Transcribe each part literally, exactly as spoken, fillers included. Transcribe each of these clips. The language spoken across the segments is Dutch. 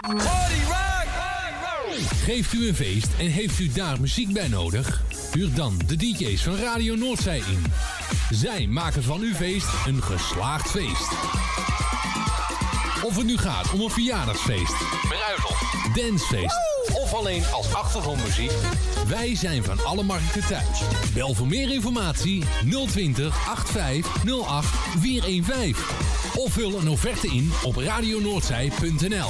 Geeft u een feest en heeft u daar muziek bij nodig? Huur dan de D J's van Radio Noordzij in. Zij maken van uw feest een geslaagd feest. Of het nu gaat om een verjaardagsfeest, bruiloft, dancefeest of alleen als achtergrondmuziek. Wij zijn van alle markten thuis. Bel voor meer informatie nul twintig achtenvijftig nul acht vierhonderdvijftien. Of vul een offerte in op radionoordzij punt n l.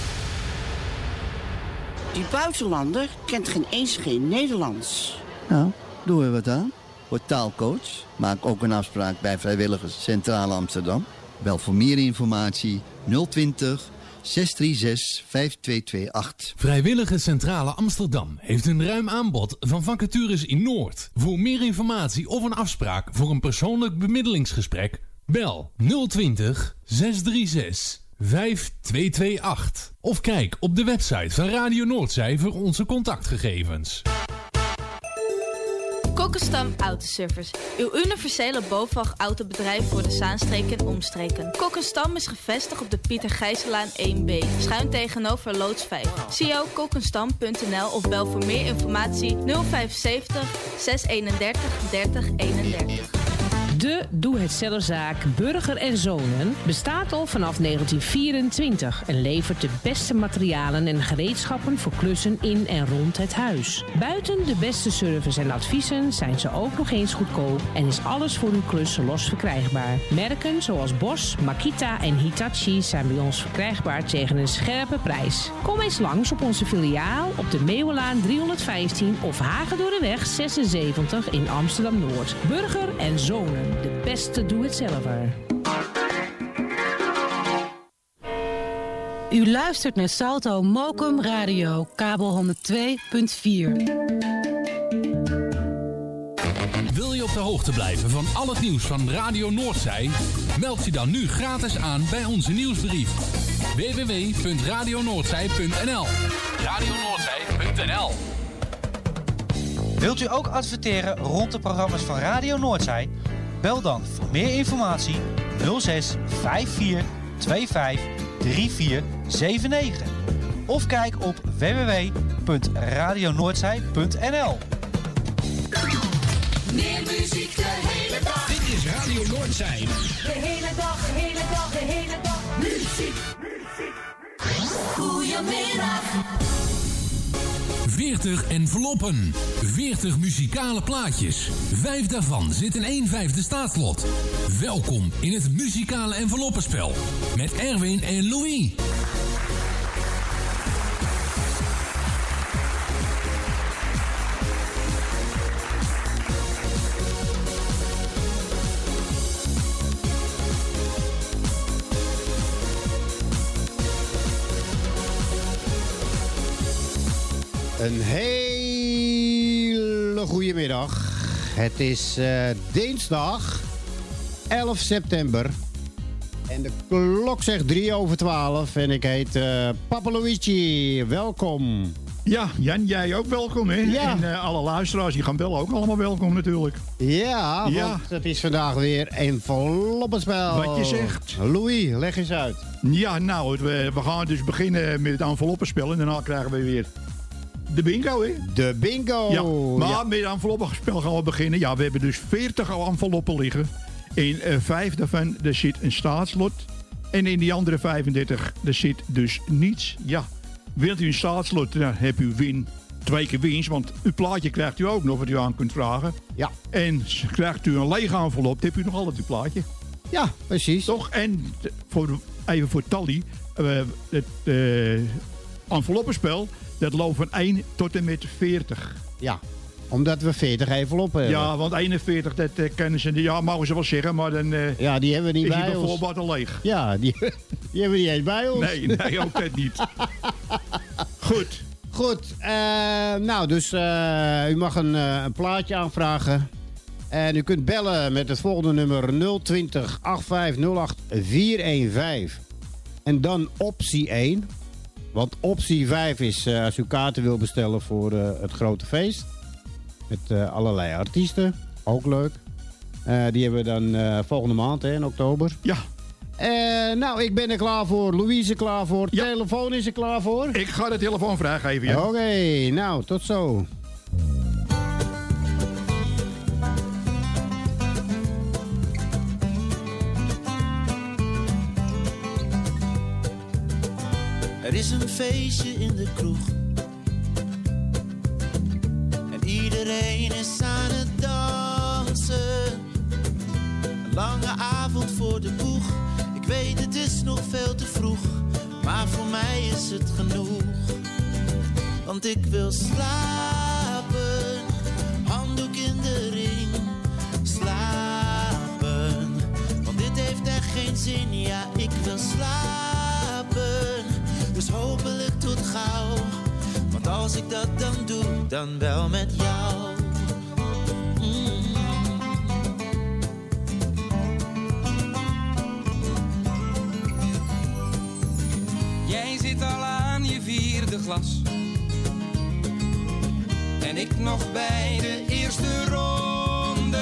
Die buitenlander kent geen eens geen Nederlands. Nou, doen we wat aan. Word taalcoach. Maak ook een afspraak bij Vrijwilligers Centrale Amsterdam. Bel voor meer informatie nul twintig zes drie zes vijf twee twee acht. Vrijwilligers Centrale Amsterdam heeft een ruim aanbod van vacatures in Noord. Voor meer informatie of een afspraak voor een persoonlijk bemiddelingsgesprek, bel nul twintig zes drie zes vijf twee twee acht. Of kijk op de website van Radio Noordzij voor onze contactgegevens. Kokkenstam Autoservice. Uw universele BOVAG-autobedrijf voor de Zaanstreek en omstreken. Kokkenstam is gevestigd op de Pieter Gijsselaan één B. Schuin tegenover loods vijf. zie o kokkenstam punt n l of bel voor meer informatie nul vijf zeven nul zes eenendertig dertig eenendertig. De doe-het-zelfzaak Burger en Zonen bestaat al vanaf negentien vierentwintig en levert de beste materialen en gereedschappen voor klussen in en rond het huis. Buiten de beste service en adviezen zijn ze ook nog eens goedkoop en is alles voor uw klus los verkrijgbaar. Merken zoals Bosch, Makita en Hitachi zijn bij ons verkrijgbaar tegen een scherpe prijs. Kom eens langs op onze filiaal op de Meeuwelaan driehonderdvijftien of Hagedorreweg zesenzeventig in Amsterdam-Noord. Burger en Zonen. De beste doe-het-zelver. U luistert naar Salto Mokum Radio, kabel honderd twee punt vier. Wil je op de hoogte blijven van al het nieuws van Radio Noordzij? Meld je dan nu gratis aan bij onze nieuwsbrief. w w w punt radio noordzij punt n l radio noordzij punt n l. Wilt u ook adverteren rond de programma's van Radio Noordzij? Bel dan voor meer informatie nul zes vijf vier twee vijf drie vier zeven negen. Of kijk op w w w punt radio noordzij punt n l. Meer muziek de hele dag. Dit is Radio Noordzij. De hele dag, de hele dag, de hele dag. Muziek. Goedemiddag. veertig enveloppen. veertig muzikale plaatjes. Vijf daarvan zitten in één vijfde staatslot. Welkom in het muzikale enveloppenspel. Met Erwin en Louis. Een hele goede middag. Het is uh, dinsdag elf september. En de klok zegt drie over twaalf. En ik heet uh, Papa Luigi. Welkom. Ja, Jan, jij ook welkom, hè? Ja. En uh, alle luisteraars die gaan bellen ook allemaal welkom natuurlijk. Ja, want ja. het is vandaag weer enveloppenspel. Wat je zegt. Louis, leg eens uit. Ja, nou, we, we gaan dus beginnen met het enveloppenspel. En daarna krijgen we weer de bingo, hè? De bingo. Ja, maar ja. met het enveloppenspel gaan we beginnen. Ja, we hebben dus veertig enveloppen liggen. In uh, vijf daarvan daar zit een staatslot. En in die andere vijfendertig daar zit dus niets. Ja, wilt u een staatslot, dan heb u win. Twee keer winst, want uw plaatje krijgt u ook nog wat u aan kunt vragen. Ja. En krijgt u een lege envelop, dan heb u nog altijd uw plaatje. Ja, precies. Toch? En voor, even voor Tally. Uh, het uh, enveloppenspel, dat loopt van één tot en met veertig. Ja, omdat we veertig enveloppen hebben. Ja, want eenenveertig, dat uh, kennen ze. Ja, mogen ze wel zeggen, maar dan uh, ja, die hebben we niet is bij die ons. bijvoorbeeld al leeg. Ja, die, die hebben we niet eens bij ons. Nee, nee, ook dat niet. Goed. Goed, uh, nou, dus uh, u mag een, uh, een plaatje aanvragen. En u kunt bellen met het volgende nummer nul twintig achtenvijftig nul acht vierhonderdvijftien. En dan optie één. Want optie vijf is uh, als u kaarten wil bestellen voor uh, het grote feest. Met uh, allerlei artiesten. Ook leuk. Uh, die hebben we dan uh, volgende maand hè, in oktober. Ja. Uh, nou, ik ben er klaar voor. Louise klaar voor. Ja. Telefoon is er klaar voor. Ik ga de telefoon vrijgeven, ja. Oké, okay, nou, tot zo. Er is een feestje in de kroeg. En iedereen is aan het dansen. Een lange avond voor de boeg. Ik weet het is nog veel te vroeg, maar voor mij is het genoeg. Want ik wil slapen, handdoek in de ring. Slapen, want dit heeft echt geen zin. Ja, ik wil slapen, dus hopelijk tot gauw. Want als ik dat dan doe, dan wel met jou. Mm. Jij zit al aan je vierde glas. En ik nog bij de eerste ronde.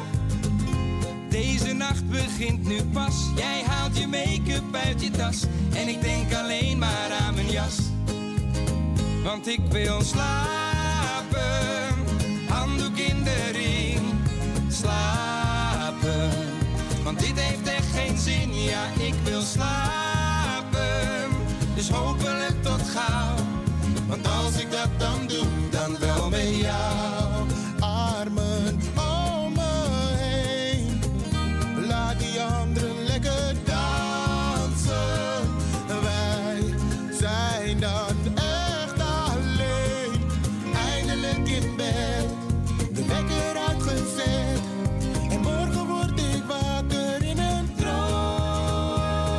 Deze nacht begint nu pas. Jij haalt je make-up uit je tas. En ik denk alleen maar aan mijn jas. Want ik wil slapen. Handdoek in de ring. Slapen. Want dit heeft echt geen zin. Ja, ik wil slapen. Dus hopelijk tot gauw. Want als ik dat dan doe, dan wel met jou. Armen om me heen. Laat die anderen lekker dansen. Wij zijn dan echt alleen. Eindelijk in bed. De wekker uitgezet. En morgen word ik wakker in een droom.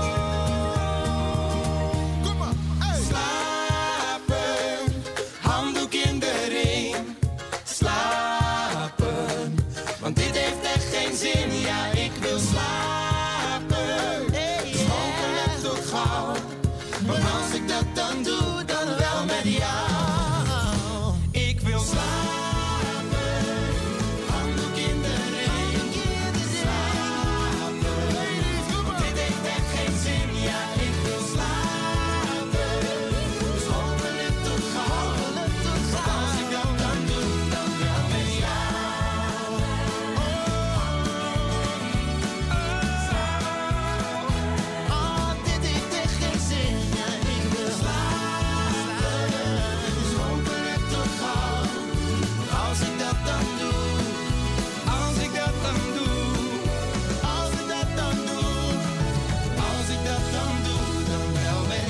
Kom maar, hey. Slapen, handdoek in de ring. Slapen, want dit heeft echt geen zin. Ja, ik wil slapen. Dus hopelijk tot gauw. Want als ik dat dan doe, dan wel met jou. Ik wil slapen. Handdoek in de ring. Slapen, want dit heeft echt geen zin. Ja, ik wil slapen. Dus hopelijk tot gauw. Want als ik dat dan doe, dan wel met jou. Oh, dit heeft echt geen zin. Ja, ik wil slapen. Dus hopelijk tot gauw. Als ik dat dan doe. Als ik dat dan doe. Als ik dat dan doe. Als ik dat dan doe, dan wel met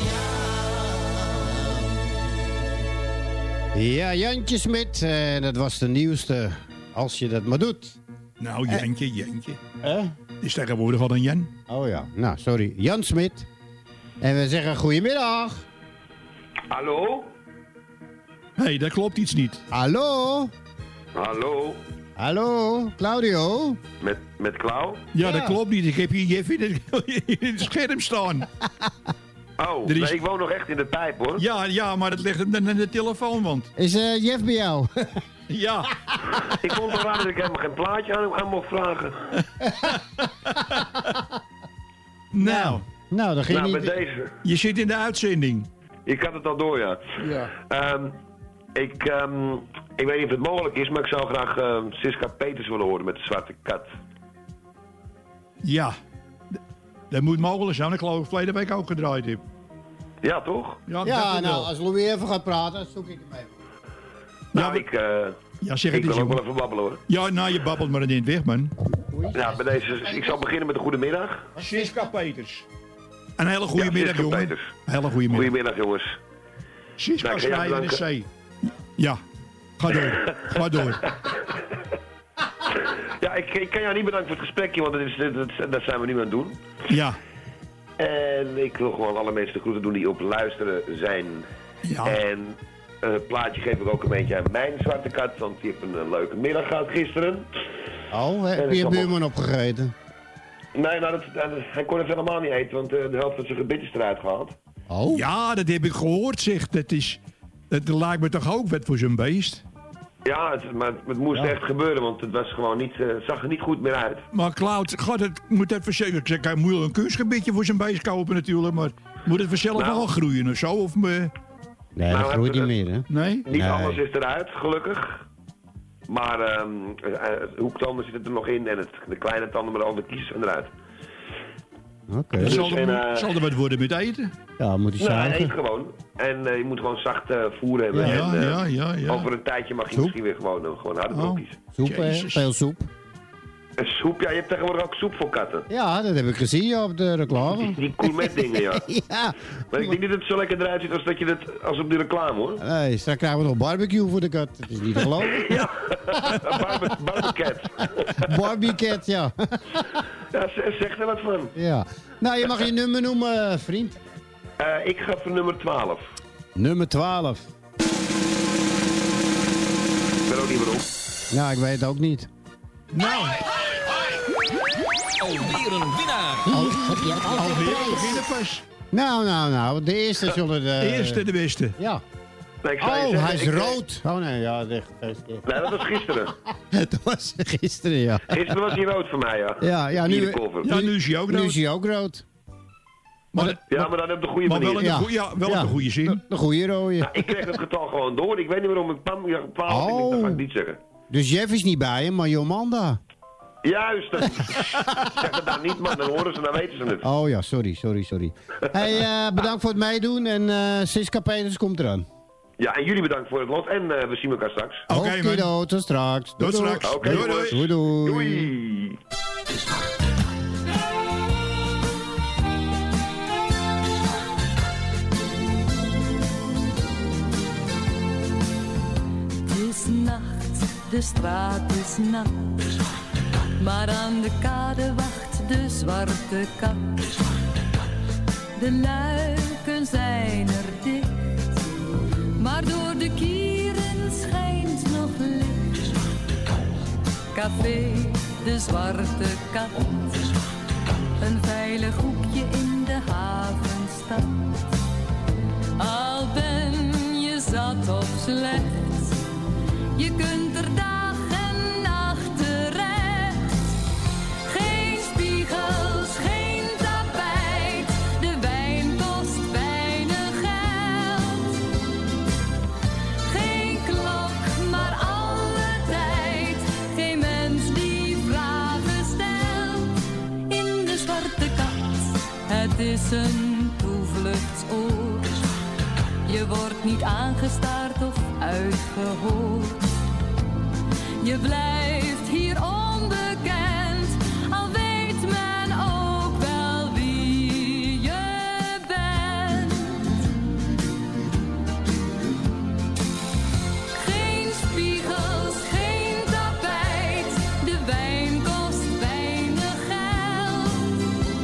jou. Ja, Jantje Smit, uh, dat was de nieuwste. Als je dat maar doet. Nou, Jantje, Jantje. Eh? Het is tegenwoordig al een Jan. Oh ja, nou, sorry. Jan Smit. En we zeggen goedemiddag. Hallo? Hé, hey, dat klopt iets niet. Hallo? Hallo? Hallo, Claudio? Met, met Klauw? Ja, Ja. dat klopt niet. Ik heb hier Jeff in het, in het scherm staan. Oh, Er is- nee, ik woon nog echt in de pijp, hoor. Ja, ja, maar het ligt aan de telefoonwand. Is uh, Jeff bij jou? Ja. Ik vond het raar dat ik helemaal geen plaatje aan, aan mocht vragen. Nou, nou, dat ging Nou, niet. bij deze. je zit in de uitzending. Ik had het al door, ja. Ja. Ehm, ik, ehm, ik weet niet of het mogelijk is, maar ik zou graag ehm, Siska Peters willen horen met de Zwarte Kat. Ja. D- Dat moet mogelijk zijn. Ik geloof dat ik verleden week ook gedraaid heb. Ja, toch? Ja, ik dacht Ja, het nou, wel. als Louis even gaat praten, zoek ik hem even. Nou, Ja, ik, eh, Ja, zeg ik het eens, wil ook wel jongen. even babbelen, hoor. Ja, nou, je babbelt maar in weg, man. Nou, bij deze, ik zal beginnen met een goedemiddag. Siska Peters. Een hele goede Ja, middag, Siska jongen. Peters. Een hele goede middag. Goedemiddag, jongens. Siska Nou, ik ga jou Snijder is bedanken. C. Ja, ga door. Ga door. Ja, ik, ik kan jou niet bedanken voor het gesprekje, want dat, is, dat, dat zijn we nu aan het doen. Ja. En ik wil gewoon alle mensen de groeten doen die op luisteren zijn. Ja. En een uh, plaatje geef ik ook een beetje aan mijn Zwarte Kat, want die heeft een uh, leuke middag gehad gisteren. Oh, En heb ik je je zal buurman opgegeten? Nee, nou, dat, dat- hij kon het helemaal niet eten, want uh, de helft van zijn gebit is eruit gehaald. Oh? Ja, dat heb ik gehoord, zeg. Dat is... Dat lijkt me toch ook wat voor zijn beest? Ja, het, maar het moest Ja. echt gebeuren, want het was gewoon niet, uh, het zag er niet goed meer uit. Maar Cloud, gaat het, moet het verzekerd? Ik zeg, hij moet wel een kunstgebiedje voor zijn beest kopen natuurlijk, maar moet het vanzelf Nou. wel groeien of zo? Of me... Nee, Nou, dat groeit het- niet meer, hè? Nee? Niet Nee. alles is eruit, gelukkig. Maar um, het hoektanden zitten er nog in en het, de kleine tanden, maar al de kies zijn eruit. Oké. Okay. Dus Zal, er, en, uh, zal er wat worden met eten? Ja, moet hij Nou, hij zagen. eet gewoon. En uh, je moet gewoon zacht uh, voeren hebben. Ja, en, uh, ja, ja, ja. Over een tijdje mag je Soep? misschien weer gewoon, uh, gewoon harde Oh. broekjes. Soep, hè? Jezus. Veel soep. En soep, ja, je hebt tegenwoordig ook soep voor katten. Ja, dat heb ik gezien ja, op de reclame. Die, die gourmet dingen, ja. Ja. Maar ik denk niet dat het zo lekker eruit ziet als dat je het als op die reclame, hoor. Nee, straks krijgen we nog barbecue voor de kat. Het is niet te geloven. Ja, Barbe- barbecat. Barbiecat, ja. Ja, z- zeg er wat van. ja. Nou, je mag je nummer noemen, vriend. Uh, ik ga voor nummer twaalf. Nummer twaalf. Ik weet ook niet waarom. Nou, ik weet het ook niet. Nou, Alweer een winnaar. alweer beginnen pas. Nou, nou, nou. De eerste zullen de... De eerste, de beste. Ja. Nee, ik zou je Oh, zeggen, hij is ik, uh, rood. Oh nee, ja, dat gefeliciteerd. Nee, dat was gisteren. Dat was gisteren, ja. Gisteren was hij rood voor mij, ja. Ja, ja, nu, Vierde cover. Ja, nu is hij ook nu rood. is hij ook rood. Maar, Ja, maar dan op de goede maar wel manier. in de, Ja. goeie- ja, wel in Ja. de goede zin. De goede rode. Nou, ik kreeg het getal gewoon door. Ik weet niet waarom. Ik kwam ja, twaalf. Ik denk, dat ga ik niet zeggen. Dus Jeff is niet bij hem, maar Jomanda. Juist. dat- zeg het dan niet, man. Dan horen ze, dan weten ze het. Oh ja, sorry, sorry, sorry. Hey, uh, bedankt voor het meedoen en uh, Siska Peters komt eraan. Ja, en jullie bedankt voor het lot. En uh, we zien elkaar straks. Oké, okay, man. Okido, tot straks. Tot straks. Oké, Doei, jongens. doei. Doei, doei. Doei. Het is nacht, de straat is nat. Maar aan de kade wacht de zwarte kat. De luiken zijn er dicht, maar door de kieren schijnt nog licht. Café, de zwarte kat. Een veilig hoekje in de havenstad. Al ben je zat of slecht, je kunt er dag en nacht terecht. Geen spiegels, geen tapijt, de wijn kost weinig geld. Geen klok, maar alle tijd, geen mens die vragen stelt. In de zwarte kat, het is een toevluchtsoord. Je wordt niet aangestaard of uitgehoord. Je blijft hier onbekend, al weet men ook wel wie je bent. Geen spiegels, geen tapijt, de wijn kost weinig geld.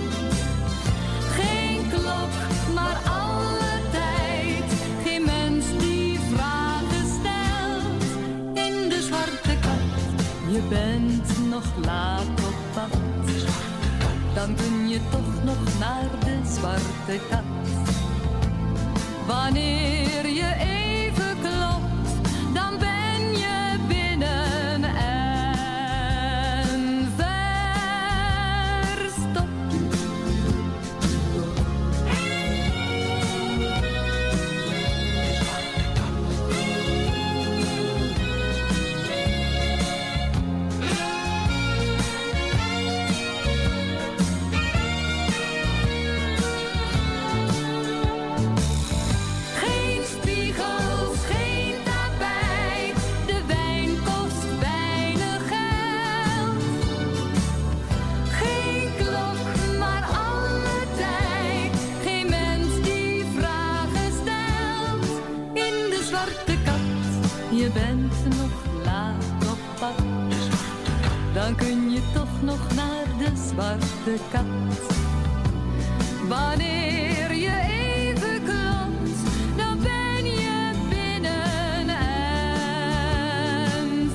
Geen klok, maar alle tijd, geen mens die vragen stelt. In de zwarte kat, je bent nog laat op pad. Dan kun je toch nog naar de zwarte kat. Wanneer je even klopt, dan ben je binnen en verstopt. Geen spiegels, geen tapijt, de wijn kost weinig geld. Geen klok, maar alle tijd, geen mens die vragen stelt. In de zwarte kat, je bent nog laat op pad. Dan kun je toch nog naar de zwarte kat. Wanneer je even klopt, dan ben je binnen en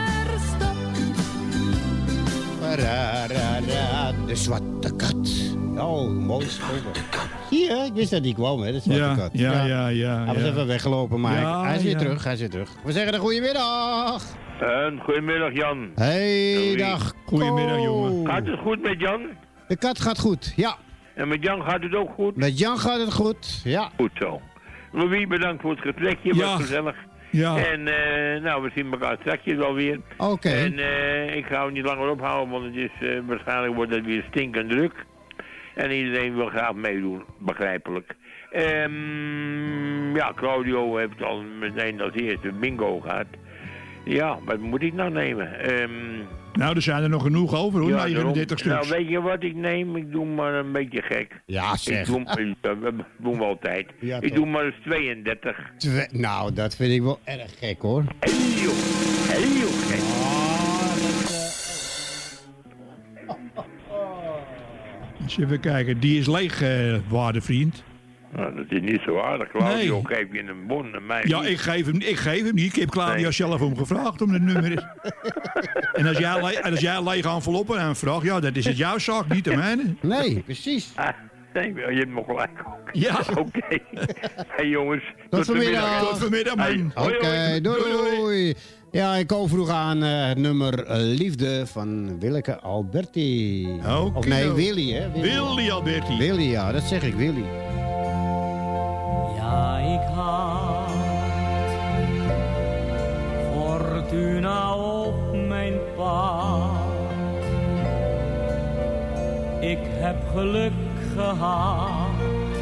verstopt. Pararara, de zwarte kat. Oh, mooi schoven. Zie je, ik wist dat hij kwam, hè, de zwarte Ja, kat. ja, ja, ja, Hij was ja. even weggelopen, maar Ja, hij is weer ja. terug, hij is weer terug. We zeggen een goedemiddag. Een goedemiddag, Jan. Hey, dag. Goedemiddag, Ko. jongen. Gaat het goed met Jan? De kat gaat goed, ja. En met Jan gaat het ook goed? Met Jan gaat het goed, ja. Goed zo. Louis, bedankt voor het gesprekje, Ja. was gezellig. Ja. En eh, nou, we zien elkaar straks wel weer. Oké. En eh, ik ga het niet langer ophouden, want het is, eh, waarschijnlijk wordt het weer stinkend druk. En iedereen wil graag meedoen, begrijpelijk. Ehm, ja, Claudio heeft al meteen als eerste bingo gehad. Ja, wat moet ik nou nemen? Ehm, Nou, er zijn er nog genoeg over, hoor. ja, negenendertig daarom- stuks. Nou, weet je wat ik neem? Ik doe maar een beetje gek. Ja, Ik zeg. doe, dat doen we altijd. Ja, ik toch. doe maar eens tweeëndertig. Twe- nou, dat vind ik wel erg gek, hoor. Heel, heel gek. Eens even kijken, die is leeg, eh, waarde vriend. Nou, dat is niet zo aardig. Claudio Nee. geeft je een bon en mij Ja, niet. ik geef hem, ik geef hem niet. Ik heb Claudia Nee. zelf om gevraagd om het nummer. En als jij, le- en als jij lege enveloppen aanvraagt, ja, dat is het jouw zaak, niet de mijne. Nee, precies. Ah, nee, je hebt nog gelijk ook. Ja. Oké. Hey jongens. Tot vanmiddag. Tot vanmiddag, man. Hey, hoi, Oké, hoi. doei, doei. Ja, ik ko vroeg aan eh, het nummer eh, Liefde van Willeke Alberti. Oké. Of nee, Willy, hè? Willy Alberti. Willy, ja, dat zeg ik, Willy. Ja, ik had Fortuna op mijn pad. Ik heb geluk gehad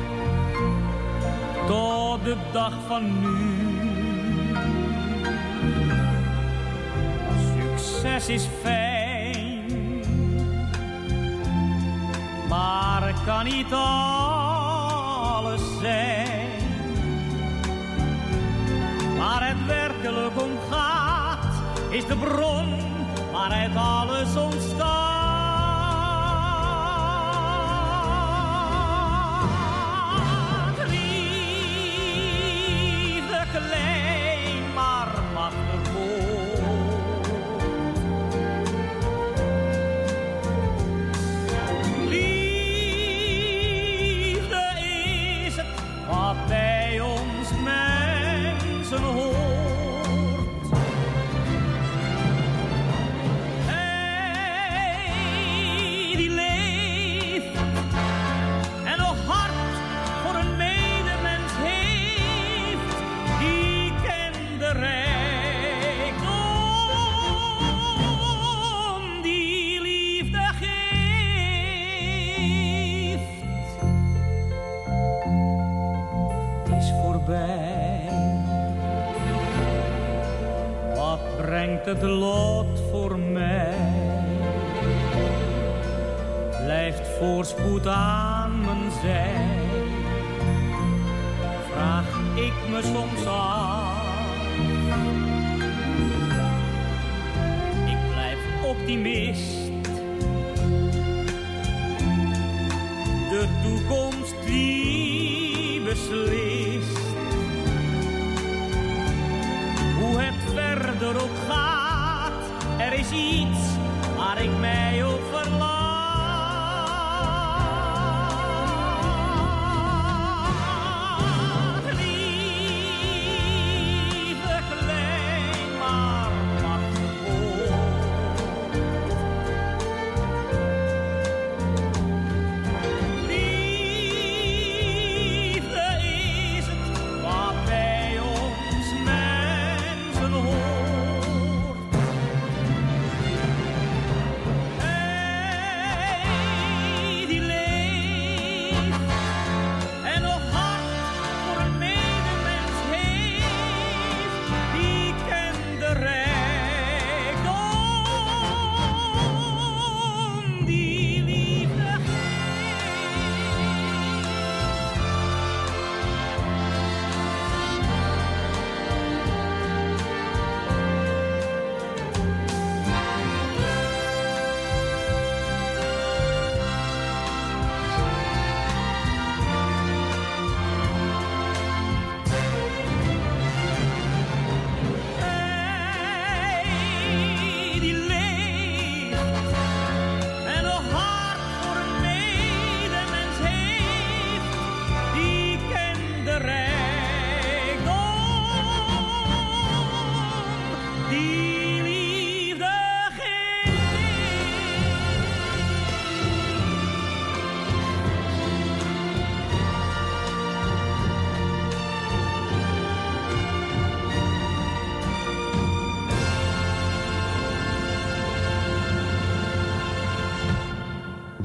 tot de dag van nu. Succes is fijn, maar kan niet alles zijn. Waar het werkelijk om gaat, is de bron waaruit alles ontstaat. Liefde klein, maar machtig groot. Liefde is het wat bij ons mensen hoort. Hij die leeft en nog hart voor een medemens heeft, die kent de rijkdom die liefde geeft. Het is voorbij. Wat brengt het lot voor mij? Blijft voorspoed aan mijn zij? Vraag ik me soms af. Ik blijf optimist. De toekomst die beslist. Hoe het verder ook gaat, er is iets waar ik mij op verlaat. Liefde klein, maar machtig groot. Liefde is het wat bij ons mensen hoort. Hij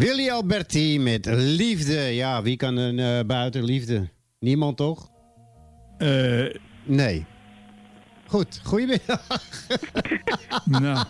Willy Alberti met Liefde. Ja, wie kan er uh, buiten liefde? Niemand toch? Uh, nee. Goed, goedemiddag. Nou.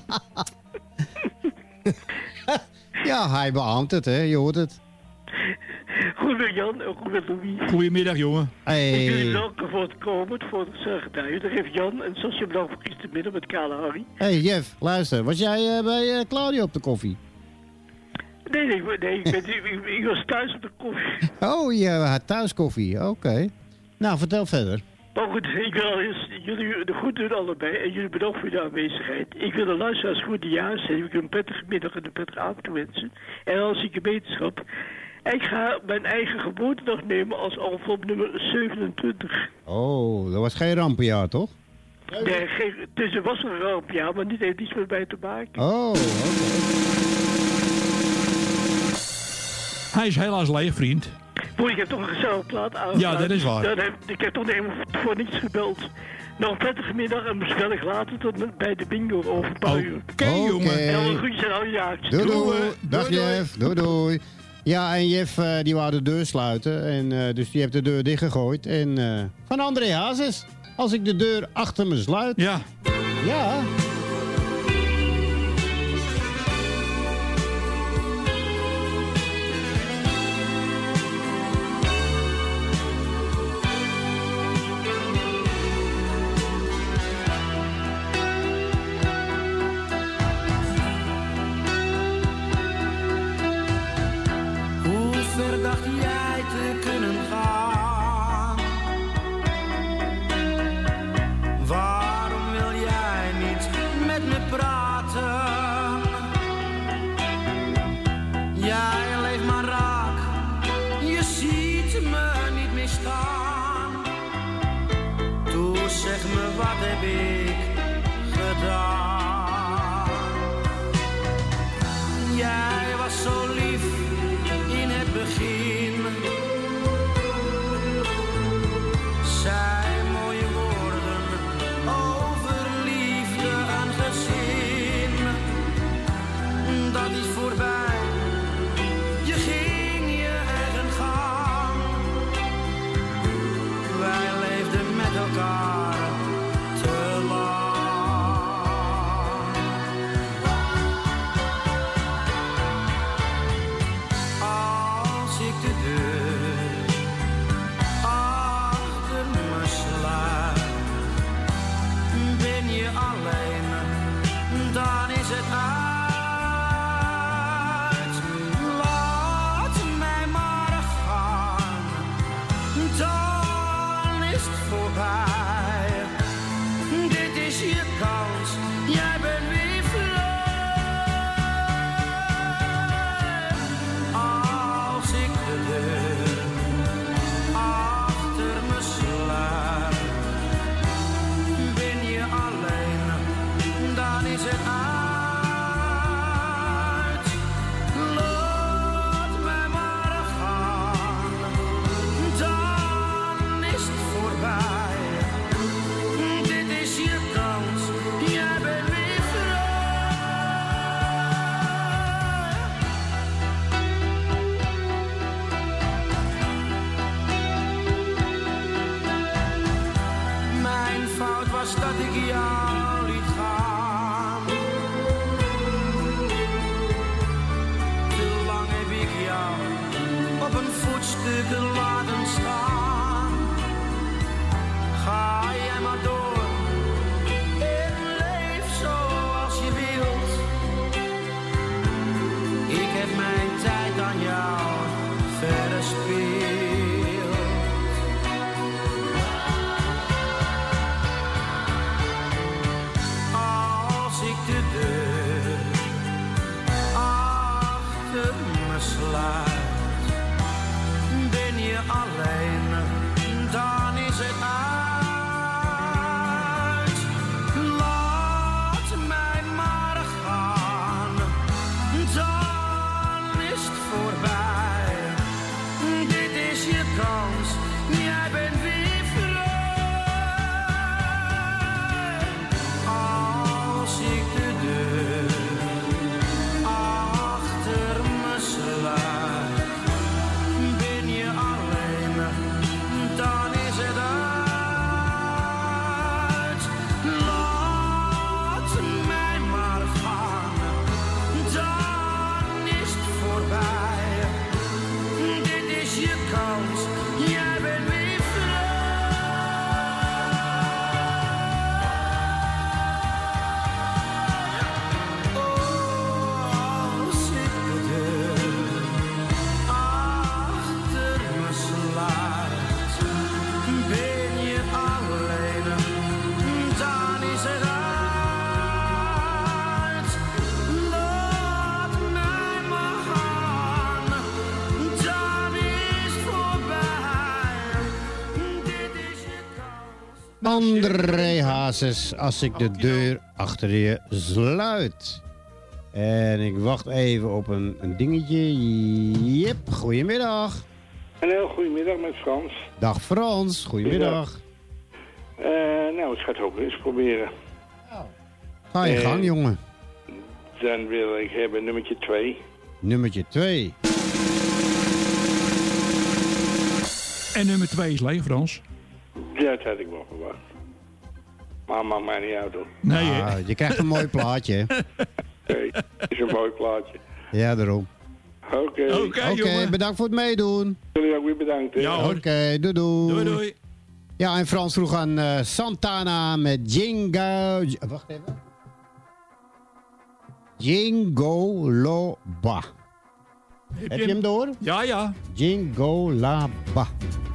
Ja, hij beaamt het, hè? Je hoort het. Goedemiddag Jan en goedemiddag Louis. Goedemiddag jongen. Hey. Ik wil je bedanken voor het komen, voor het getuigen. Daar heeft Jan en zoals je bedankt voor gistermiddag met Kale Harry. Hey Jeff, luister. Was jij uh, bij uh, Claudio op de koffie? Nee, nee, nee ik, ben, ik, ik was thuis op de koffie. Oh, je had thuis koffie. Oké. Okay. Nou, vertel verder. Maar goed, ik wil eerst jullie de goed doen allebei en jullie bedankt voor de aanwezigheid. Ik wil de luisteraars goed jaar zijn. Ik wil een prettige middag en een prettige avond wensen. En als ik een wetenschap. Ik ga mijn eigen geboortedag nemen als envelop nummer zevenentwintig. Oh, dat was geen rampenjaar, toch? Nee, geen, dus er was een rampjaar, maar niet heeft iets met mij te maken. Oh, oké. Okay. Hij is helaas leeg, vriend. Boy, ik heb toch een gezellige plaat aan. Ja, dat is waar. Heb, ik heb toch helemaal voor niets gebeld. Nog een prettige middag en misschien later tot bij de bingo over een paar uur. Oké, okay, jongen. En alle groetjes en alle jaartjes. Doei, doei. Dag Jeff. Doei, doei. Ja, en Jeff uh, die wou de deur sluiten. En, uh, dus die heeft de deur dichtgegooid. En uh, van André Hazes. Als ik de deur achter me sluit. Ja. Ja. Als ik de deur achter me sluit. André Hazes, als ik de deur achter je sluit. En ik wacht even op een, een dingetje. Jep, goedemiddag. Een heel goedemiddag met Frans. Dag Frans, goedemiddag. Uh, nou, ik ga het ook eens proberen. Ga je uh, gang, jongen. Dan wil ik hebben nummertje twee. Nummertje twee. En nummer twee is leeg, Frans. Dat had ik wel verwacht. Maar maakt mij niet uit, hoor. Nee, ah, je krijgt een mooi plaatje, hè? Nee, het is een mooi plaatje. Ja, daarom. Oké. Okay. Oké, okay, okay, bedankt voor het meedoen. Jullie ook weer bedankt. Ja, Oké, okay, doei, doei. Doei, doei. Ja, en Frans vroeg aan uh, Santana met Jingo... Wacht even. Jingo Loba. Heb, Heb je hem door? Ja, ja. Jingo Laba.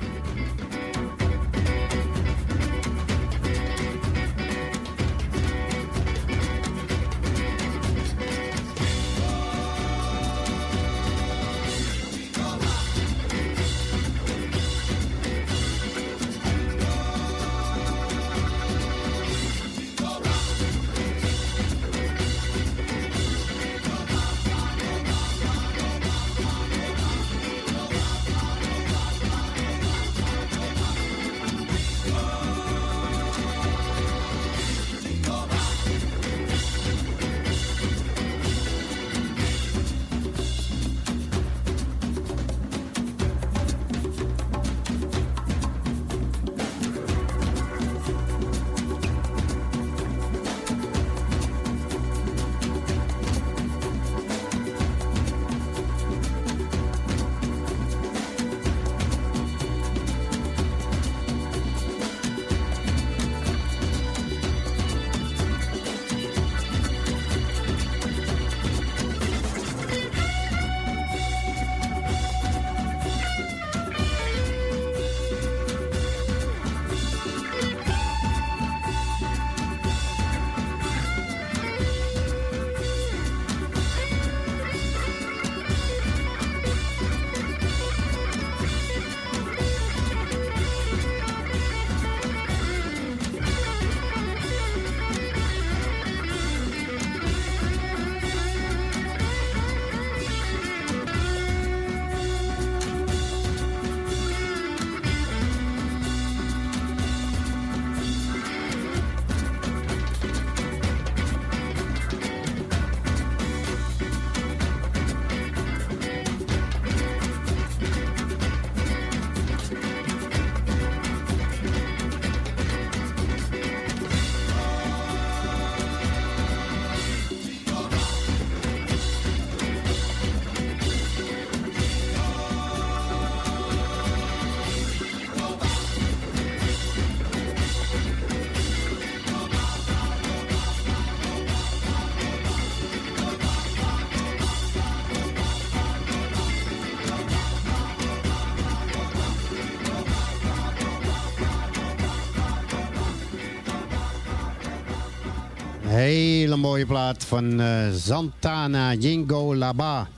Hele mooie plaat van uh, Santana, Jingo Laba.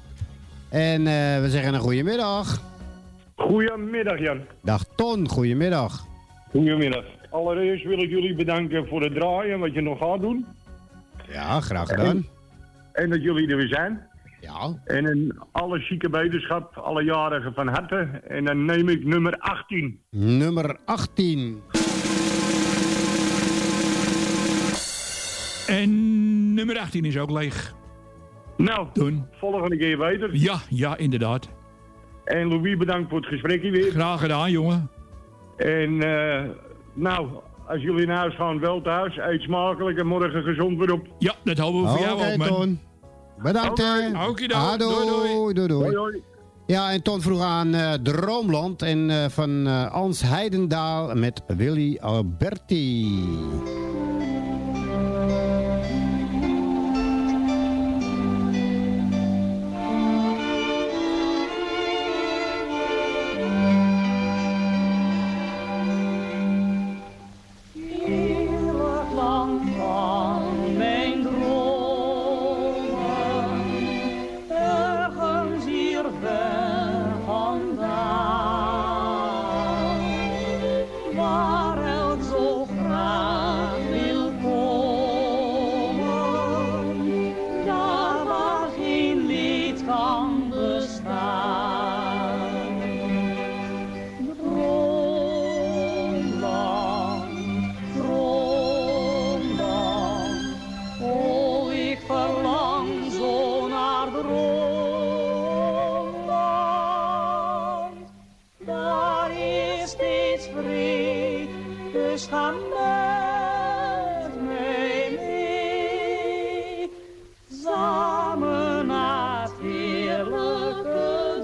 En uh, we zeggen een goedemiddag. Goedemiddag, Jan. Dag Ton, goedemiddag. Goedemiddag. Allereerst wil ik jullie bedanken voor het draaien, wat je nog gaat doen. Ja, graag gedaan. En, en dat jullie er weer zijn. Ja. En in alle chique beterschap, alle jarigen van harte. En dan neem ik nummer achttien. Nummer achttien. En nummer achttien is ook leeg. Nou, Doen. volgende keer beter. Ja, ja, inderdaad. En Louis, bedankt voor het gesprekje weer. Graag gedaan, jongen. En uh, nou, als jullie naar huis gaan, wel thuis. Eet smakelijk en morgen gezond weer op. Ja, dat houden we voor jou okay, ook, man. Ton. Bedankt, hè. Oké, okay, doei, doei, doei, doei. Hoi, Ja, en Ton vroeg aan uh, Droomland en uh, van uh, Ans Heidendaal met Willy Alberti. Waar elk zo graag vrij, dus ga met mij mee. Samen naar het heerlijke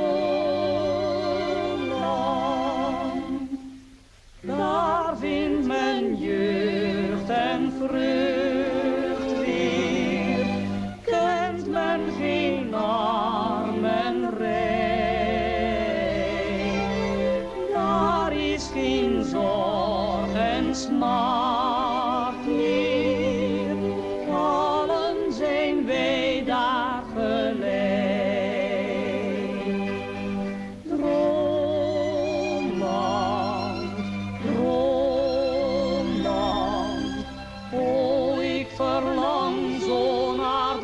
droomland. Daar vindt men jeugd en vreugd weer, kent men geen arm en rijk. Daar is geen zorg en smart meer, allen zijn wij daar gelijk. Droomland, droomland, oh ik verlang zo naar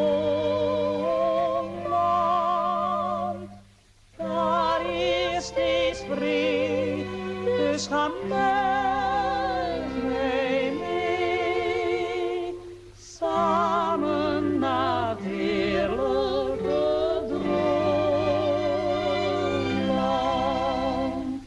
droomland. Daar is steeds vrij, dus ga met mij mee. Samen naar het heerlijke droomland.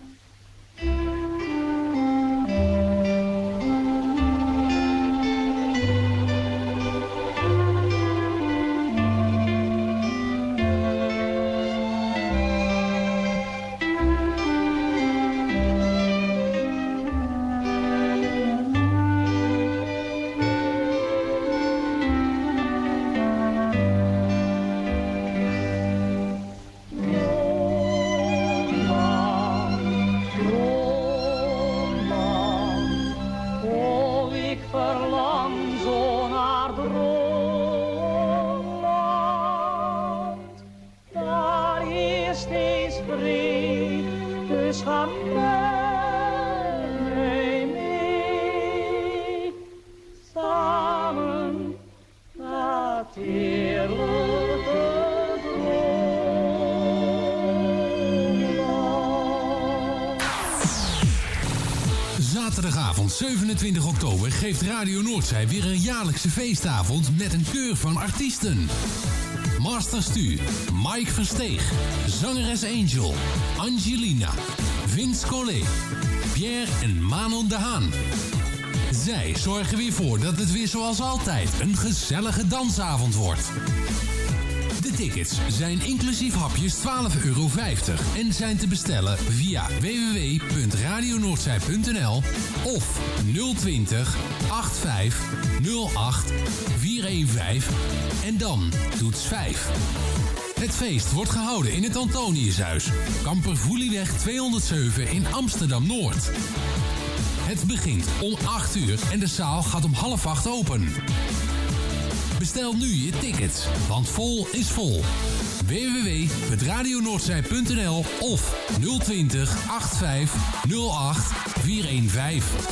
Oh, ik verlang zo naar droomland. Daar is steeds vrij, dus ga met mij mee. Samen naar het heerlijke Zaterdagavond zevenentwintig oktober geeft Radio Noordzij weer een jaarlijkse feestavond met een keur van artiesten. Master Stu, Mike Versteeg, zangeres Angel, Angelina, Vince Collet, Pierre en Manon de Haan. Zij zorgen weer voor dat het weer zoals altijd een gezellige dansavond wordt. De tickets zijn inclusief hapjes twaalf euro vijftig en zijn te bestellen via w w w punt radio noordzij punt n l of nul twintig achtenvijftig nul acht vierhonderdvijftien en dan toets vijf. Het feest wordt gehouden in het Antoniushuis, Kampervoelieweg tweehonderdzeven in Amsterdam-Noord. Het begint om acht uur en de zaal gaat om half acht open. Bestel nu je tickets, want vol is vol. w w w punt radio noordzij punt n l of nul twintig achtenvijftig nul acht vierhonderdvijftien.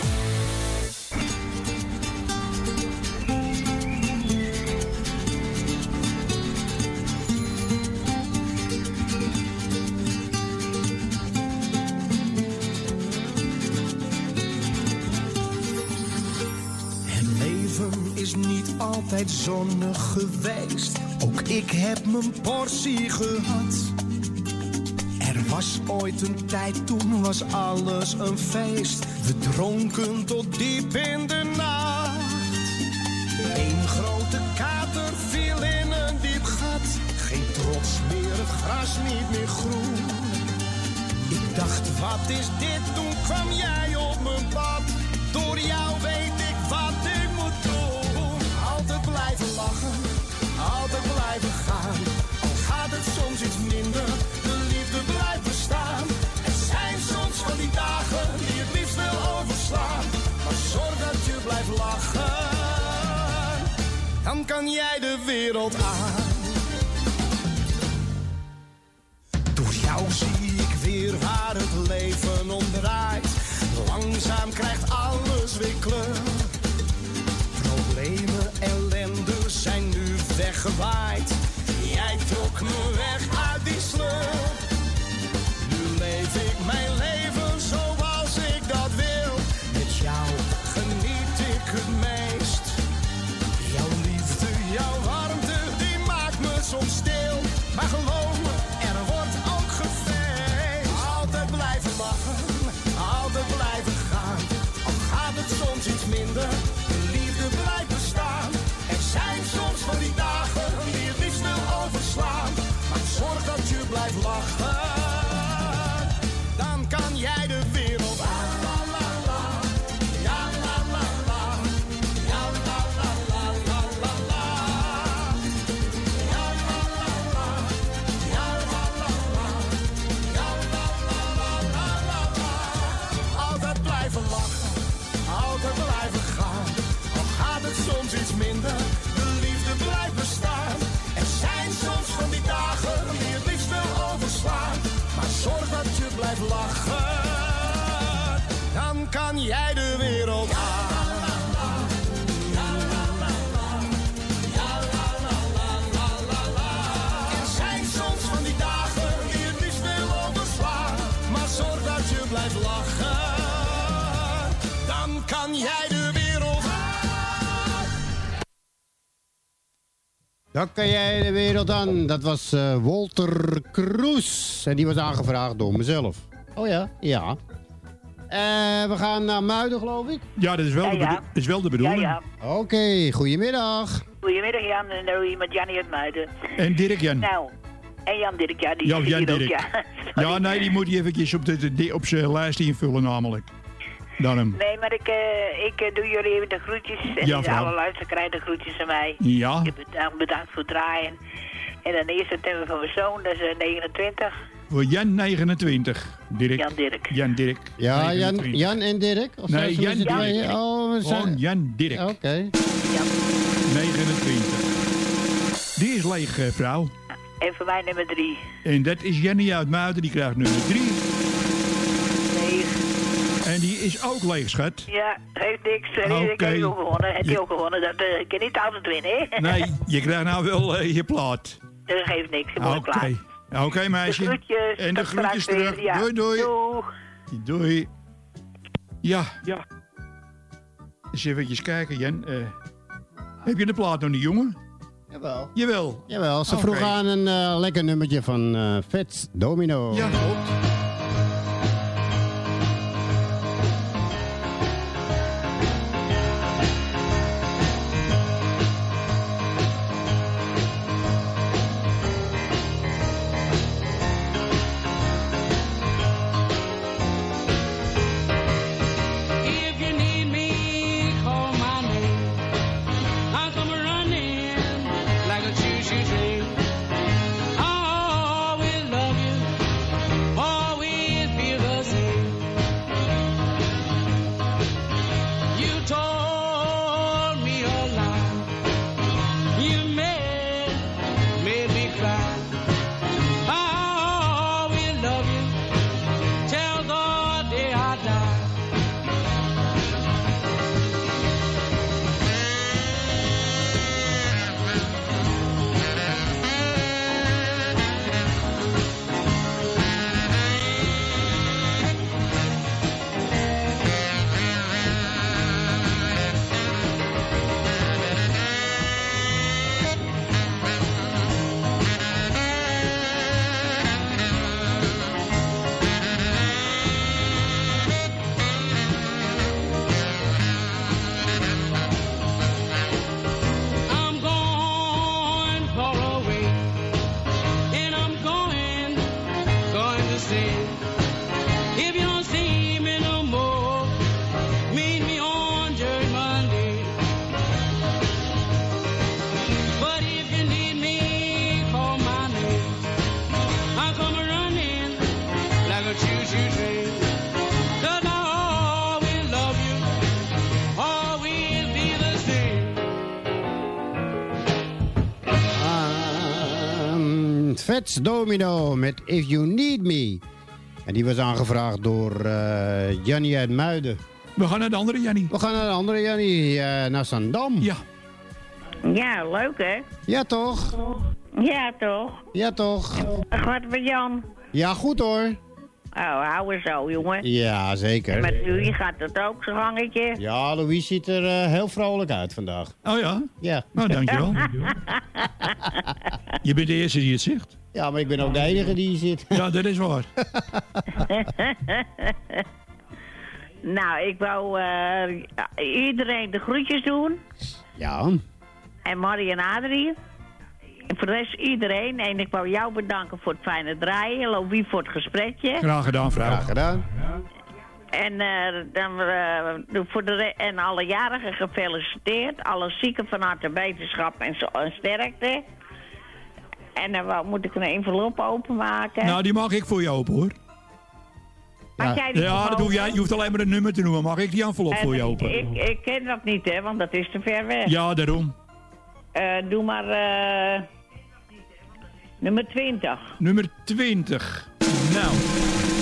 Is niet altijd zonnig geweest. Ook ik heb mijn portie gehad. Er was ooit een tijd, toen was alles een feest. We dronken tot diep in de nacht. Eén grote kater viel in een diep gat. Geen trots meer, het gras niet meer groen. Ik dacht, wat is dit? Toen kwam jij op mijn pad. Door jou weet ik wat ik moet doen. Altijd blijven lachen, altijd blijven gaan. Al gaat het soms iets minder, de liefde blijft bestaan. Er zijn soms van die dagen die het liefst wil overslaan. Maar zorg dat je blijft lachen, dan kan jij de wereld aan. Door jou zie ik weer waar het leven om draait. Langzaam krijgt alles weer kleur. Problemen, ellende zijn nu weggewaaid. Jij trok me weg uit die sleur. Nu leef ik mijn leven zoals ik dat wil. Met jou geniet ik het meest. Jouw liefde, jouw warmte, die maakt me soms stil. Maar geloof me, er wordt ook gefeest. Altijd blijven lachen, dat je blijft lachen. Dan kan jij de wereld aan. Er zijn soms van die dagen die je niet wil overslaan. Maar zorg dat je blijft lachen. Dan kan jij de wereld aan. Dan kan jij de wereld aan. Dat was uh, Walter Kroes. En die was aangevraagd door mezelf. Oh ja? Ja. Uh, we gaan naar Muiden, geloof ik. Ja, dat is wel, ja, de, ja. bedo- is wel de bedoeling. Ja, ja. Oké, okay, goedemiddag. Goedemiddag Jan en Louis met Jannie uit Muiden. En Dirk Jan. Nou, en Jan Dirk, ja, die Ja, zit Jan hier ook, Dirk. ja. Ja, nee, die moet hij eventjes op, de, de, op zijn lijst invullen namelijk. Dan hem. Nee, maar ik, uh, ik uh, doe jullie even de groetjes. En Ja, ja, vrouw. alle luisteraars krijgen de groetjes aan mij. Ja. Je bedankt, bedankt voor het draaien. En dan eerst het hebben van mijn zoon, dat is uh, negenentwintig. Voor Jan negenentwintig. Dirk. Jan Dirk. Jan Dirk. Ja, Jan, Jan en Dirk? Of Nee, zijn Jan ze Dirk. tweeën? Oh, we zijn... Gewoon Jan Dirk. Oké. Okay. negenentwintig. Die is leeg, eh, vrouw. En voor mij nummer drie. En dat is Jenny uit Muiden, die krijgt nummer drie. Nee. En die is ook leeg, schat. Ja, geeft niks. Oké. Okay. Ik heb ook gewonnen. Heb je Je- ook gewonnen. Dat uh, kan niet altijd winnen, hè? Nee, je krijgt nou wel uh, je plaat. Dat geeft niks. Je Oké. moet klaar. Oké, okay, meisje. De groetjes. En de tot groetjes straks weer. terug. Ja. Doei, doei. Doeg. Doei. Ja. Ja. Eens eventjes kijken, Jan. Uh, heb je de plaat nog niet, jongen? Jawel. Jawel. Jawel, ze Oké. vroeg aan een uh, lekker nummertje van uh, Fats Domino. Ja, klopt. If you need me, call my name. I'll come running like a choo-choo train. I'll always love you, always be the same. You told me a lie. You made, made me cry. I'll always love you till the day I die. I'm going far away, and I'm going, going to stay. If you don't see me no more, meet me on Judgment Day. But if you need me, call my name. I'll come running like a choo-choo train. 'Cause I always love you, always be the same. Um, Fats Domino met If You Need Me. En die was aangevraagd door uh, Jannie uit Muiden. We gaan naar de andere Jannie. We gaan naar de andere Jannie, uh, naar Zandam. Ja. Ja, leuk hè? Ja toch? Ja, toch? Ja toch? Wat met Jan? Ja, goed hoor. Oh, hou eens zo, jongen. Ja, zeker. En met Louis gaat het ook zo'n gangetje. Ja, Louis ziet er uh, heel vrolijk uit vandaag. Oh ja? Ja. Nou, dankjewel. Je bent de eerste die het zegt. Ja, maar ik ben ook de enige die hier zit. Ja, dat is waar. Nou, ik wou uh, iedereen de groetjes doen. Ja. En Marie en Adrie. En voor de rest iedereen. En ik wou jou bedanken voor het fijne draaien. Louis voor het gesprekje. Graag gedaan, vrouw. Graag gedaan. En, uh, dan, uh, voor de re- en alle jarigen gefeliciteerd. Alle zieken van harte wetenschap en, zo, en sterkte. En dan uh, moet ik een envelop openmaken. Nou, die mag ik voor je open, hoor. Mag jij die Ja, dat hoef jij, je hoeft alleen maar een nummer te noemen. Mag ik die envelop voor je open? Ik, ik ken dat niet, hè, want dat is te ver weg. Ja, daarom. Uh, doe maar uh, nummer twintig. Nummer twintig. Nou,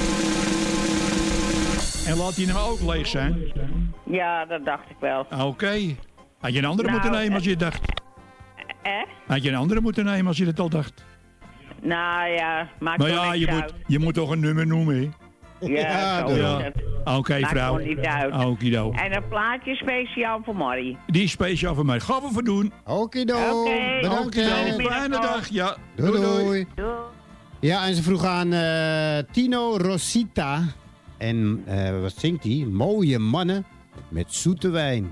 En laat die nou ook leeg zijn? Ja, dat dacht ik wel. Oké. Okay. Had je een andere nou, moeten nemen als je het dacht? Eh? Had je een andere moeten nemen als je het al dacht? Nou ja, maakt maar wel ja, niks je uit. moet, je moet toch een nummer noemen, hè? Ja, zo ja. is het. Oké, okay, vrouw. Maakt gewoon niet uit. Okido. En een plaatje speciaal voor Marie. Die is speciaal voor mij. Gaan we voor doen. Okido. Okay. Bedankt. Okido. Fijne dag. Ja. Doei, doei. doei. Doei. Ja, en ze vroeg aan uh, Tino Rosita. En uh, wat zingt hij? Mooie mannen met zoete wijn.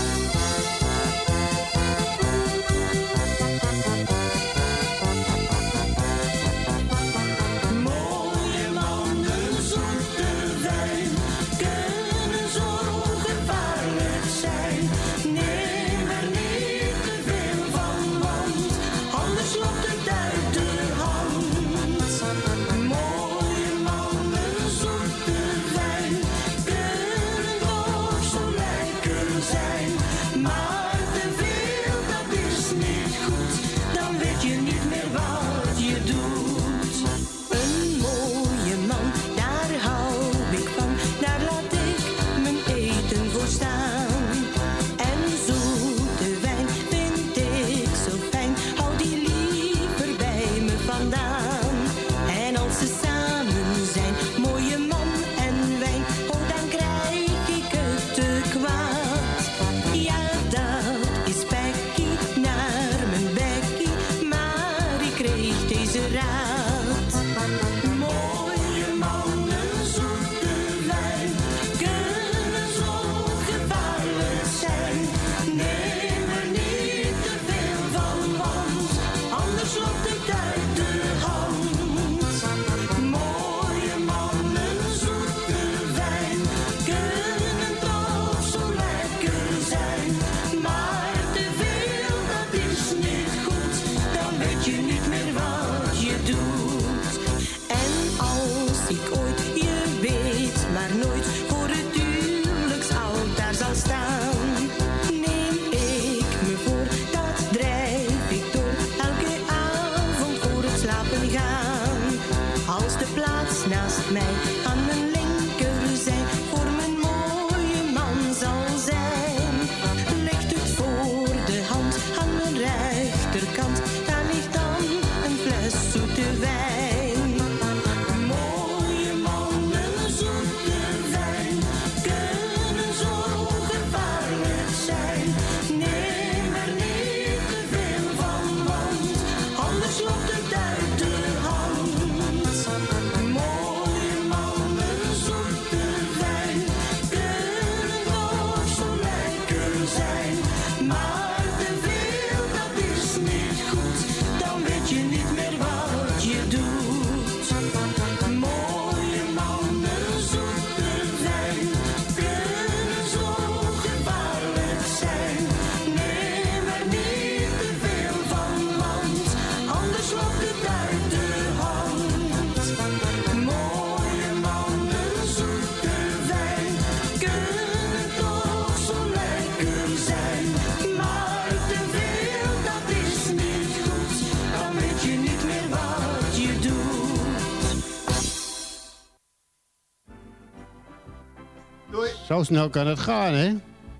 Zo snel kan het gaan, hè?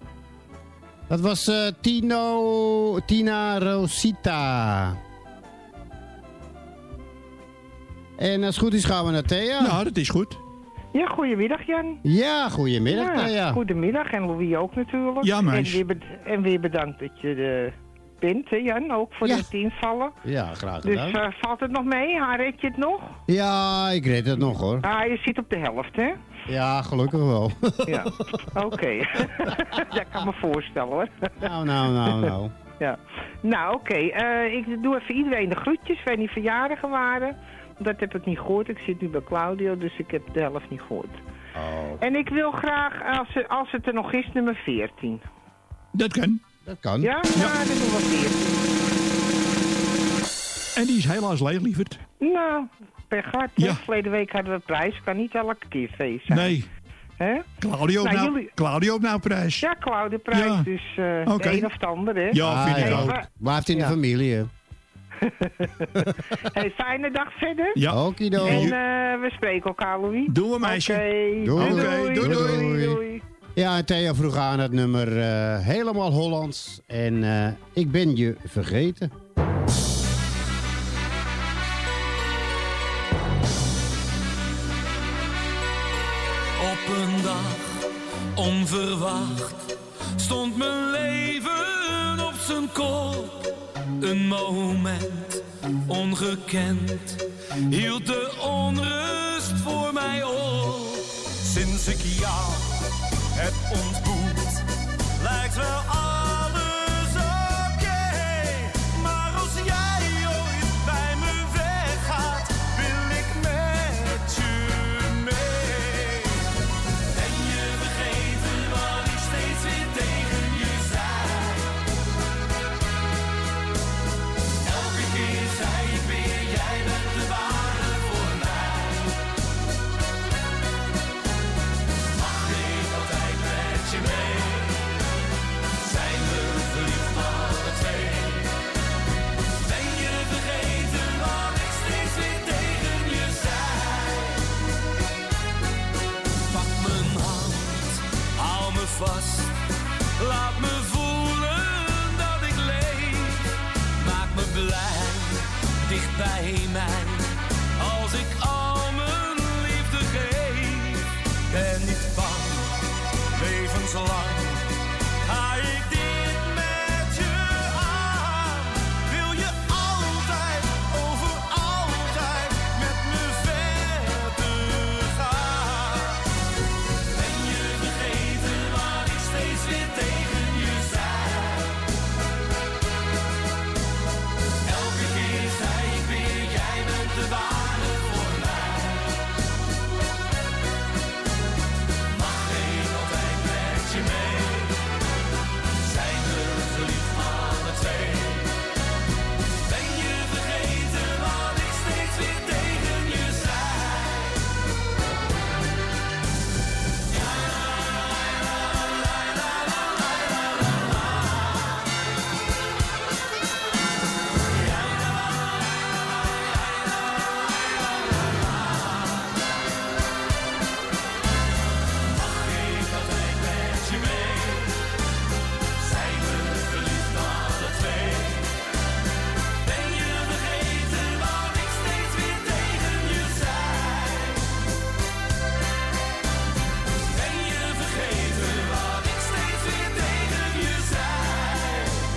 Dat was uh, Tino, Tina Rosita. En als het goed is gaan we naar Thea. Nou, dat is goed. Ja, goedemiddag Jan. Ja, goedemiddag ja, Thea. Goedemiddag en Louis ook natuurlijk. Ja, meis. En weer, bed- en weer bedankt dat je de bent, hè Jan, ook voor ja. het invallen. Ja, graag gedaan. Dus uh, valt het nog mee? Ha, red je het nog? Ja, ik red het nog hoor. Ah, je zit op de helft, hè? Ja, gelukkig wel. Ja, oké. Okay. Dat kan me voorstellen hoor. Nou, nou, nou, nou. Ja. Nou, oké. Okay. Uh, ik doe even iedereen de groetjes, wij die verjaardagen waren. Dat heb ik niet gehoord. Ik zit nu bij Claudio, dus ik heb de helft niet gehoord. Oh. En ik wil graag, als het, als het er nog is, nummer veertien. Dat kan. Dat kan. Ja, ja. Nou, dan doen we veertien. En die is helaas leeg, lieverd. Nou, per gat. Ja. Verleden week hadden we prijs. Kan niet elke keer feest zijn. Nee. Hè? Claudio nou, nou, jullie... Claudio nou prijs. Ja, Claudio prijs. Ja. Dus uh, okay. de een of het ander, hè? Ja, vind ah, ik ja. ook. Maar heeft in ja. de familie, hè? Hey, fijne dag verder. Ja. Okido. En uh, we spreken elkaar, Louis. Doen we, meisje. Okay. Doei. Doei. Doei. Doei. Doei. Doei. Ja, en Theo vroeg aan het nummer uh, helemaal Hollands. En uh, ik ben je vergeten. Op een dag, onverwacht, stond mijn leven op zijn kop. Een moment, ongekend, hield de onrust voor mij op. Sinds ik jou heb ontmoet, lijkt wel alles oké. Maar als jij ooit bij me weggaat, wil ik met je mee. Ben je vergeten wat ik steeds weer tegen je zei? Elke keer zei ik weer, jij bent de ware voor mij. Mag ik altijd met je mee? Zijn we verliefd alle twee? Ben je vergeten wat ik steeds weer tegen je zei? Pak mijn hand, hou me vast, laat me voelen dat ik leef. Maak me blij, dicht bij mij, als ik al mijn liefde geef. Ben niet bang, levenslang ga ik dit met je aan. Wil je altijd, over altijd met me verder gaan? Ben je vergeten wat ik steeds weer tegen je zei? Elke keer zei ik weer, jij bent de ware voor mij. Mag ik altijd met je mee? Zijn we verliefd alle twee? Ben je vergeten wat ik steeds weer tegen je zei? Mag ik altijd met je mee? Zijn we verliefd alle twee? Ben je vergeten wat ik steeds weer tegen je zei? Ben je vergeten wat ik steeds weer tegen je zei?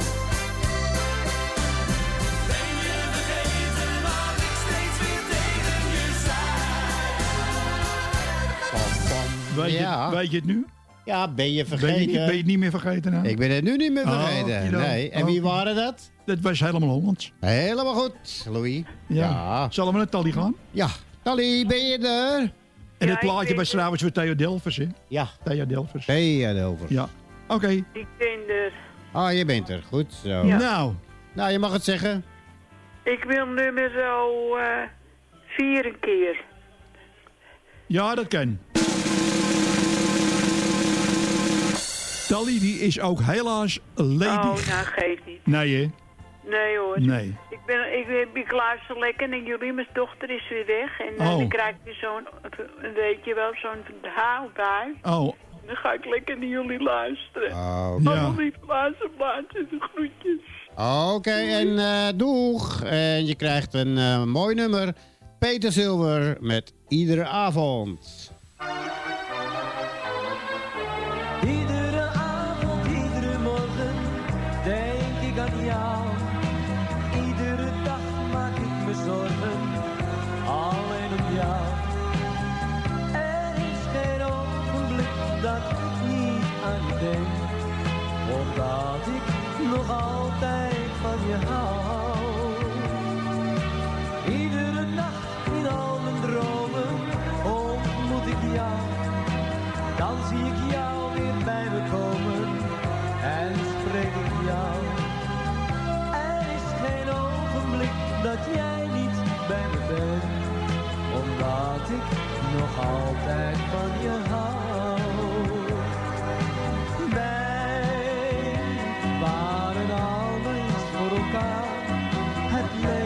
Ben je vergeten wat ik steeds weer tegen je zei? Weet, Ja. je, weet je het nu? Ja, ben je Ben vergeten? je, niet, ben je het niet meer vergeten? Nou? Ik ben het nu niet meer Oh, vergeten. okido. Nee. En wie Oh. waren dat? Dat was helemaal Hollands. Helemaal goed, Louis. Ja. Ja. Zullen we naar Tally gaan? Ja. Tally, ben je er? En het plaatje was trouwens voor Theo Delvers, hè? Ja. Theo Delvers. Theo Delvers. Ja. Oké. Ik ben er. Ah, je bent er. Goed zo. Ja. Nou. Nou, je mag het zeggen. Ik wil nummer zo uh, vier een keer. Ja, dat kan. Tally die is ook helaas ledig. Oh, nou geeft niet. Nee, hè? Nee hoor. Nee. Ik, ben, ik, ik luister lekker en Jolima's dochter is weer weg. En dan Oh. krijg je zo'n, weet je wel, zo'n haal bij. Oh. Dan ga ik lekker naar jullie luisteren. Oh, Ja. Allemaal lieve luisterplaatjes en groetjes. Oké, en eh doeg. En je krijgt een eh, mooi nummer. Peter Zilver met Iedere Avond. Iedere avond, iedere morgen denk ik aan jou. Iedere dag maak ik me zorgen, alleen om jou. Er is geen ogenblik dat ik niet aan je denk, omdat ik nog altijd van je hou. Iedere nacht in al mijn dromen ontmoet ik jou. Dan zie ik jou weer bij me komen en spreek ik jou. Er is geen ogenblik dat jij niet bij me bent, omdat ik nog altijd van je hou. Wij waren al eens voor elkaar, het leven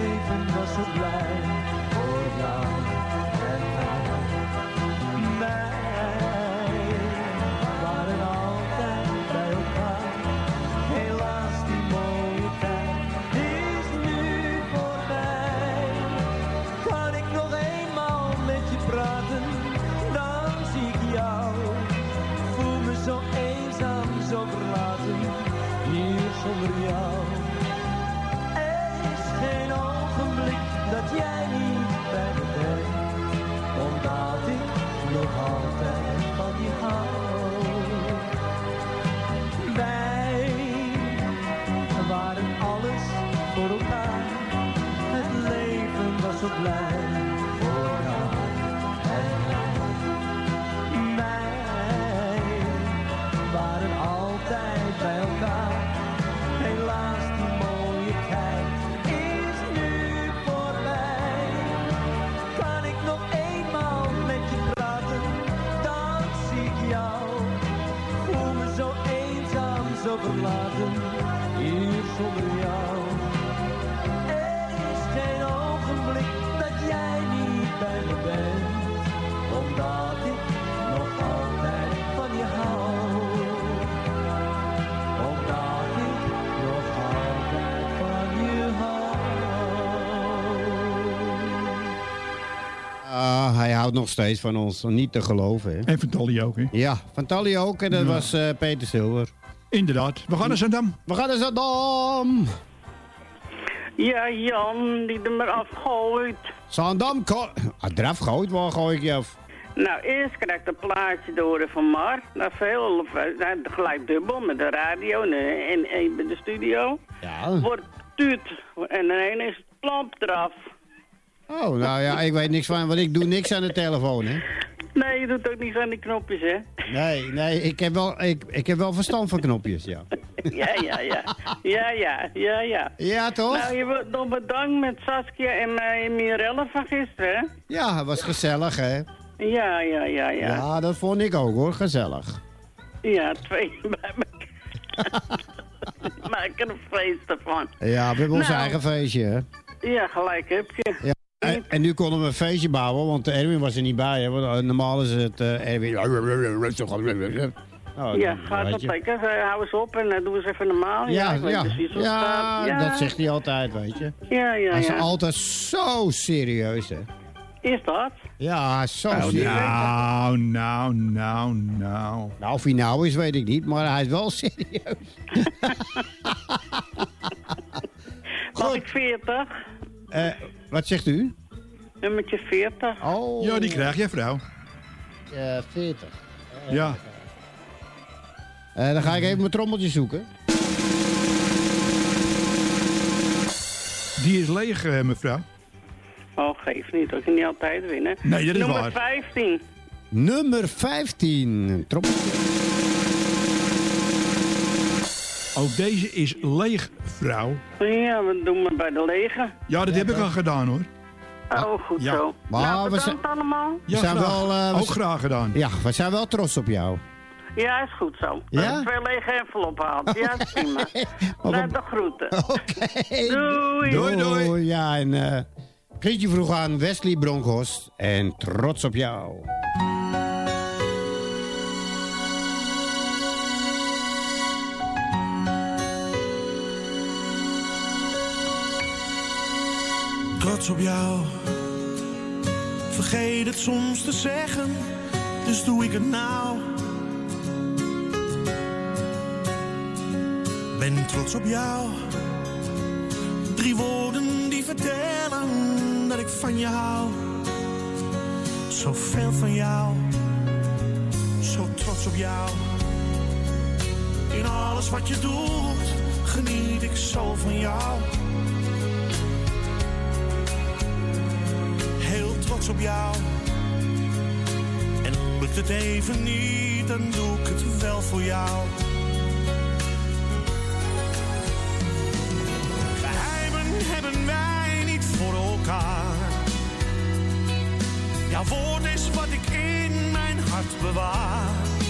overlaten, hier zonder jou. Er is geen ogenblik dat jij niet bij me bent, omdat ik nog altijd van je hou. Omdat ik nog altijd van je hou. Ah, hij houdt nog steeds van ons, niet te geloven. Hè? En van Tally ook, hè? Ja, van Tally ook. En dat Ja. was uh, Peter Silver. Inderdaad. We gaan naar Zandam. We gaan naar Zandam. Ja, Jan, die er maar afgooit. Zandam, ko- ah, eraf gooit, waar gooi ik je af? Nou, eerst krijg ik een plaatje door van Mark. Nou, veel, nou, gelijk dubbel met de radio en, en, en bij de studio. Ja. Wordt tuut en dan is het plomp eraf. Oh, nou ja, ik weet niks van, want ik doe niks aan de telefoon, hè? Nee, je doet ook niet aan die knopjes, hè? Nee, nee, ik heb wel, ik, ik heb wel verstand van knopjes, ja. Ja, ja, ja. Ja, ja, ja, ja. Ja, toch? Nou, je wordt nog bedankt met Saskia en uh, Mirelle van gisteren, hè? Ja, het was gezellig, hè? Ja, ja, ja, ja. Ja, dat vond ik ook, hoor. Gezellig. Ja, twee bij elkaar. Maak er een feest ervan. Ja, we hebben ons Nou, eigen feestje, hè? Ja, gelijk heb je. Ja. En, en nu konden we een feestje bouwen, want Erwin was er niet bij, hè? Want uh, normaal is het uh, Erwin... Oh, Ja, dan gaat weet dat je. lekker. Uh, hou eens op en uh, doe eens even normaal. Ja, ik weet ja, precies hoe het ja, gaat. Ja, dat zegt hij altijd, weet je. Ja, ja, Hij is ja. altijd zo serieus, hè? Is dat? Ja, hij is zo Oh, serieus. nou, nou, nou, nou. Nou, of hij nou is, weet ik niet, maar hij is wel serieus. Mag ik veertig? Uh, wat zegt u? Nummertje veertig. Oh. Ja, die krijg jij, vrouw. Uh, veertig. Uh, Ja. Uh, dan ga ik even mijn trommeltje zoeken. Die is leeg, uh, mevrouw. Oh, geef niet. Ik kan niet altijd winnen. Nee, dat is Nummer waar. vijftien. Nummer vijftien. Trommeltje. Ook deze is leeg, vrouw. Ja, we doen maar bij de lege. Ja, dat heb ik al gedaan, hoor. Oh, goed Ja. zo. Maar nou, we bedankt zijn- allemaal. We Ja, zijn graag. wel, uh, we Ook z- graag gedaan. Ja, we zijn wel trots op jou. Ja, is goed zo. Ja? Ja? Twee lege enveloppen haalt. Ja, is prima. Nou, de groeten. Oké. Doei. Doei, doei. Ja, en uh, Grietje vroeg aan Wesley Bronkhorst. En trots op jou. Trots op jou. Vergeet het soms te zeggen, dus doe ik het nou. Ben trots op jou. Drie woorden die vertellen dat ik van je hou. Zoveel van jou. Zo trots op jou. In alles wat je doet, geniet ik zo van jou. Heel trots op jou. En lukt het even niet, dan doe ik het wel voor jou. Geheimen hebben wij niet voor elkaar. Jouw woord is wat ik in mijn hart bewaar.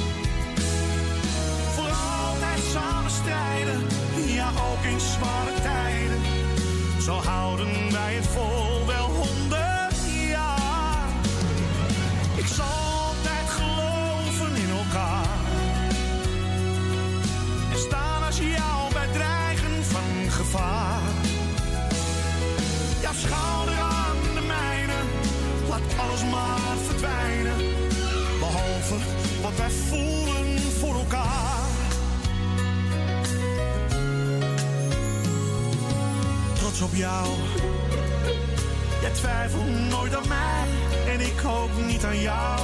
Voor altijd samen strijden, ja ook in zware tijden. Zo houden wij het vol wel honderd jaar. Ik zal altijd geloven in elkaar. En staan als jou bij dreigen van gevaar. Jouw schouder aan de mijne, laat alles maar verdwijnen. Behalve wat wij voelen voor elkaar. Trots op jou. Jij twijfelt nooit aan mij en ik ook niet aan jou.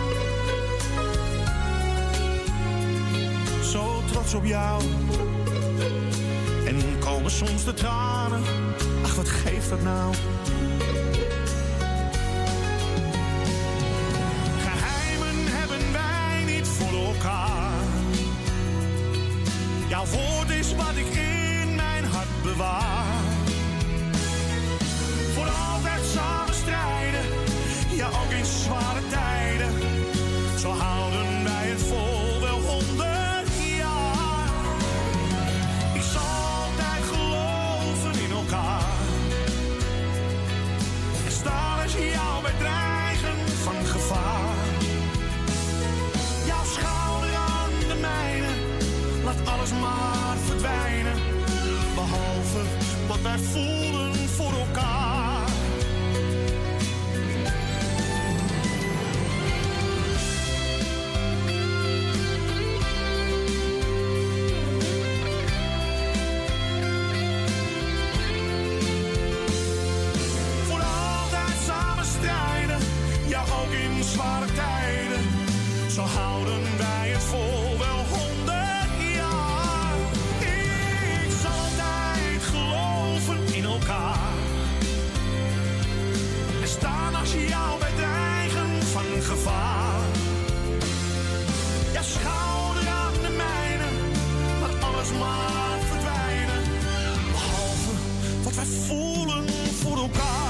Zo trots op jou. En komen soms de tranen. Ach, wat geeft dat nou? Geheimen hebben wij niet voor elkaar. Jouw woord is wat ik in mijn hart bewaar. Voor altijd samen strijden, ja ook in zware tijden. Zo houden wij het vol wel honderd jaar. alles maar verdwijnen. Behalve wat wij voelen voor elkaar. Voor altijd samen strijden, ja ook in zware tijden. Zo houden wij het vol wel honderd jaar. Ik zal altijd geloven in elkaar. En staan als je jou bij dreigen van gevaar. Ja, schouder aan de mijne, laat alles maar verdwijnen. Behalve wat wij voelen voor elkaar.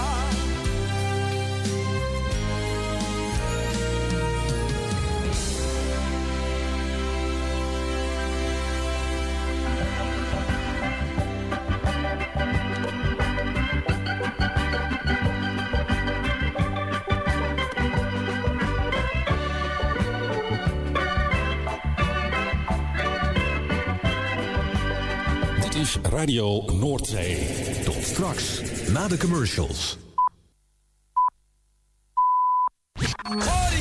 Radio Noordzee. Tot straks, na de commercials.